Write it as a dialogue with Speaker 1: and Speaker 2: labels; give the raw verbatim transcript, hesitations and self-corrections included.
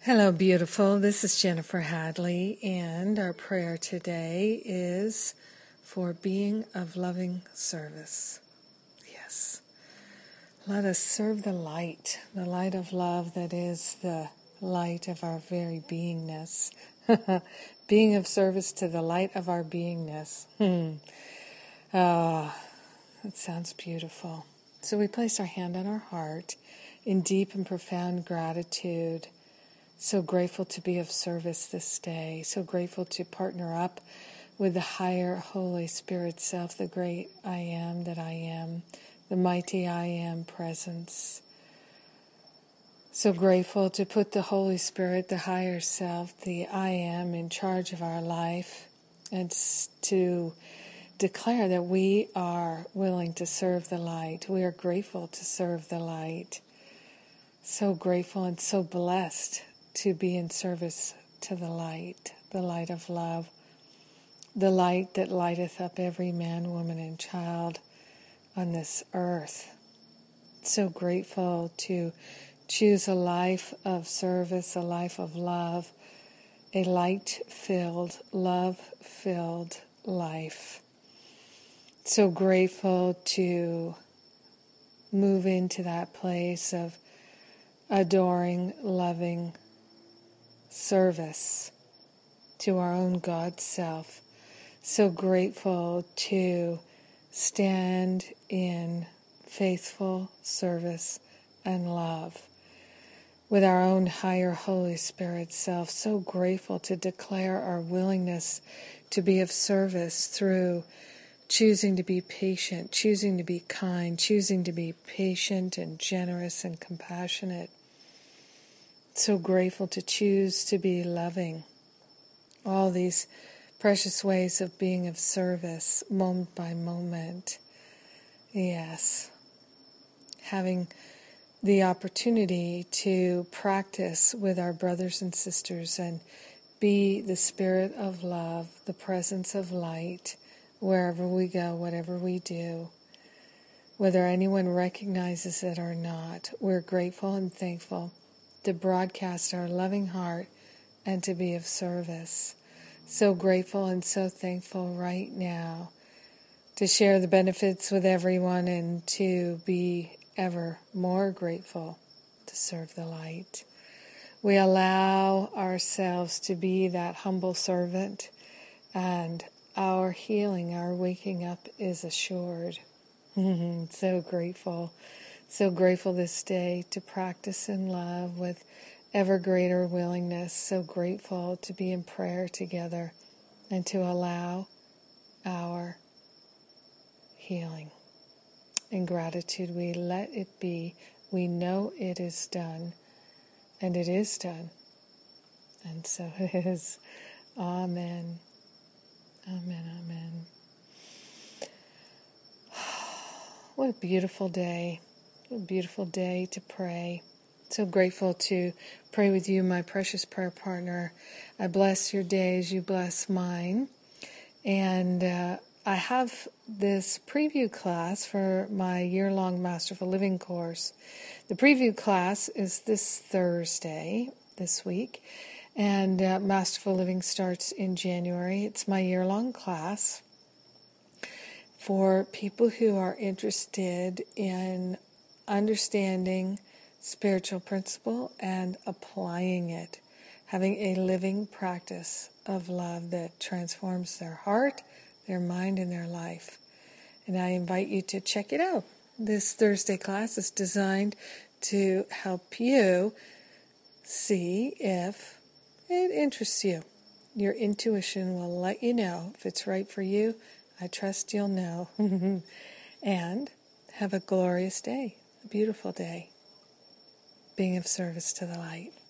Speaker 1: Hello, beautiful. This is Jennifer Hadley, and our prayer today is for being of loving service. Yes. Let us serve the light, the light of love that is the light of our very beingness. Being of service to the light of our beingness. Hmm. Ah, that sounds beautiful. So we place our hand on our heart in deep and profound gratitude. So grateful to be of service this day. So grateful to partner up with the higher Holy Spirit self, the great I am that I am, the mighty I am presence. So grateful to put the Holy Spirit, the higher self, the I am in charge of our life, and to declare that we are willing to serve the light. We are grateful to serve the light. So grateful and so blessed to be in service to the light, the light of love, the light that lighteth up every man, woman, and child on this earth. So grateful to choose a life of service, a life of love, a light-filled, love-filled life. So grateful to move into that place of adoring, loving service to our own God self. So grateful to stand in faithful service and love with our own higher Holy Spirit self. So grateful to declare our willingness to be of service through choosing to be patient, choosing to be kind, choosing to be patient and generous and compassionate. So grateful to choose to be loving. All these precious ways of being of service, moment by moment. Yes. Having the opportunity to practice with our brothers and sisters and be the spirit of love, the presence of light, wherever we go, whatever we do. Whether anyone recognizes it or not, we're grateful and thankful to broadcast our loving heart and to be of service. So grateful and so thankful right now to share the benefits with everyone and to be ever more grateful to serve the light. We allow ourselves to be that humble servant, and our healing, our waking up is assured. So grateful. So grateful this day to practice in love with ever greater willingness. So grateful to be in prayer together and to allow our healing. In gratitude, we let it be. We know it is done, and it is done. And so it is. Amen. Amen, amen. What a beautiful day. What a beautiful day to pray. So grateful to pray with you, my precious prayer partner. I bless your day as you bless mine. And uh, I have this preview class for my year-long Masterful Living course. The preview class is this Thursday, this week. And uh, Masterful Living starts in January. It's my year-long class for people who are interested in understanding spiritual principle and applying it, having a living practice of love that transforms their heart, their mind, and their life. And I invite you to check it out. This Thursday class is designed to help you see if it interests you. Your intuition will let you know if it's right for you. I trust you'll know. And have a glorious day, a beautiful day, being of service to the light.